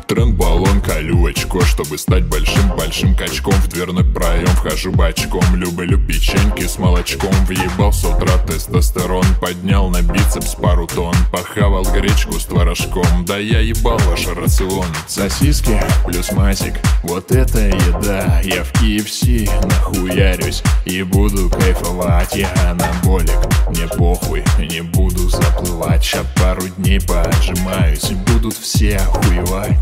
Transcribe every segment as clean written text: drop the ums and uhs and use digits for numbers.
Тренд, баллон, колю очко, чтобы стать большим качком. В дверной проем вхожу бочком. Люблю печеньки с молочком. Въебал с утра тестостерон. Поднял на бицепс пару тонн. Похавал гречку с творожком. Да я ебал ваш рацион. Сосиски плюс масик, вот это еда. Я в KFC нахуярюсь и буду кайфовать. Я анаболик, мне похуй, не буду заплывать. Ща пару дней поотжимаюсь и будут все охуевать.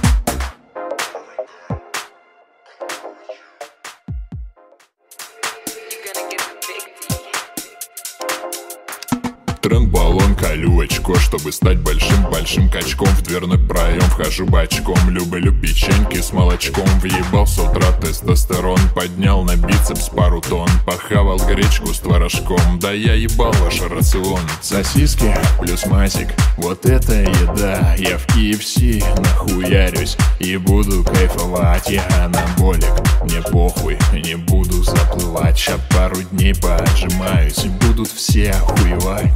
Тренд, баллон, колю очко, чтобы стать большим качком. В дверной проем вхожу бочком. Люблю печеньки с молочком. Въебал с утра тестостерон. Поднял на бицепс пару тонн. Похавал гречку с творожком. Да я ебал ваш рацион. Сосиски плюс масик, вот это еда. Я в KFC нахуярюсь и буду кайфовать. Я анаболик, мне похуй, не буду заплывать. Ща пару дней поотжимаюсь и будут все охуевать.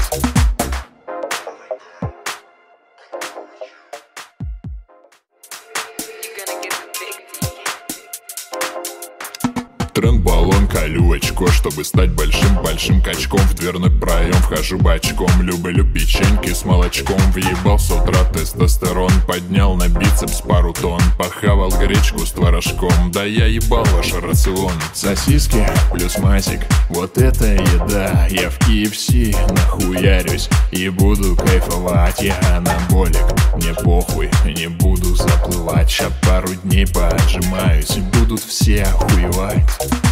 Тренд, баллон, колю очко, чтобы стать большим качком. В дверной проем вхожу бочком. Люблю печеньки с молочком. Въебал с утра тестостерон. Поднял на бицепс пару тонн. Похавал гречку с творожком. Да я ебал ваш рацион. Сосиски плюс масик, вот это еда. Я в KFC нахуярюсь и буду кайфовать. Я анаболик, мне похуй, не буду заплывать. Ща пару дней поотжимаюсь и будут все охуевать.